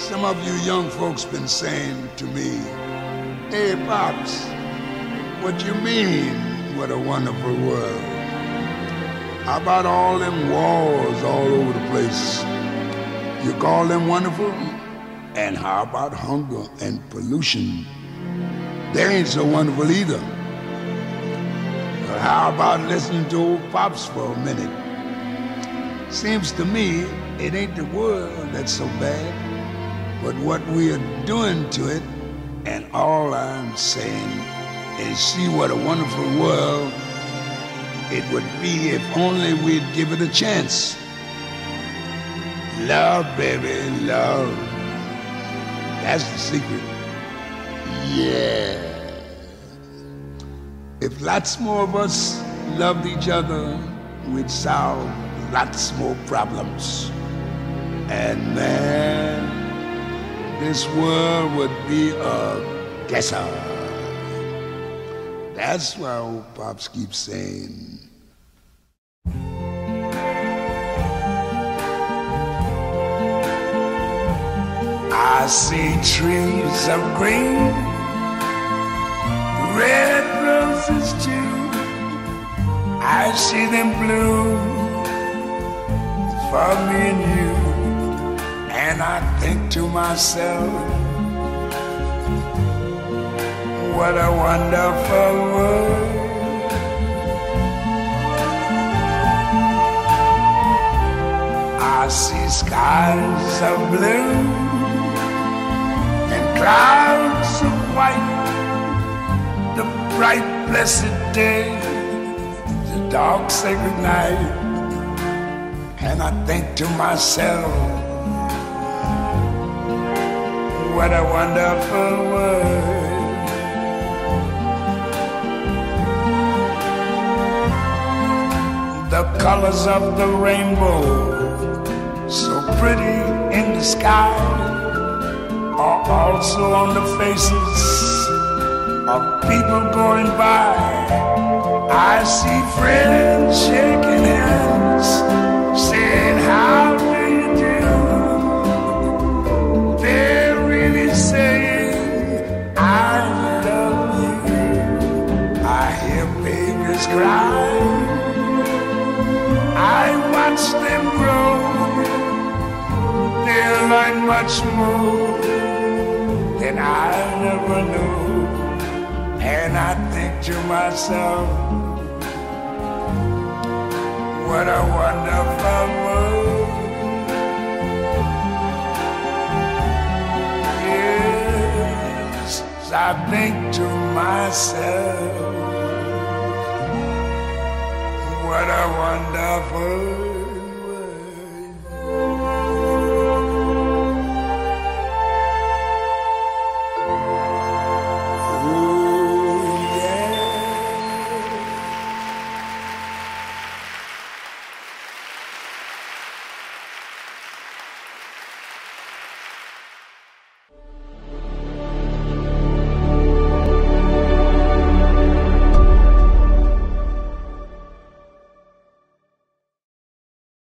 Some of you young folks been saying to me, "Hey, Pops, what you mean, what a wonderful world? How about all them wars all over the place? You call them wonderful? And how about hunger and pollution? They ain't so wonderful either. But how about listening to old Pops for a minute? Seems to me it ain't the world that's so bad, but what we are doing to it. And all I'm saying is see what a wonderful world it would be if only we'd give it a chance. Love, baby, love. That's the secret. Yeah. If lots more of us loved each other, we'd solve lots more problems. And man, this world would be a guesser. That's why old Pops keeps saying, I see trees of green, red roses too. I see them bloom for me and you. And I think to myself, what a wonderful world. I see skies of blue and clouds of white, the bright blessed day, the dark sacred night. And I think to myself, what a wonderful world. The colors of the rainbow, so pretty in the sky, are also on the faces of people going by. I see friends shaking hands, saying, how do you do? They're really saying, I love you. I hear babies cry, I watch them grow. They'll learn much more than I never knew. And I think to myself, what a wonderful world. Yes, I think to myself, what a wonderful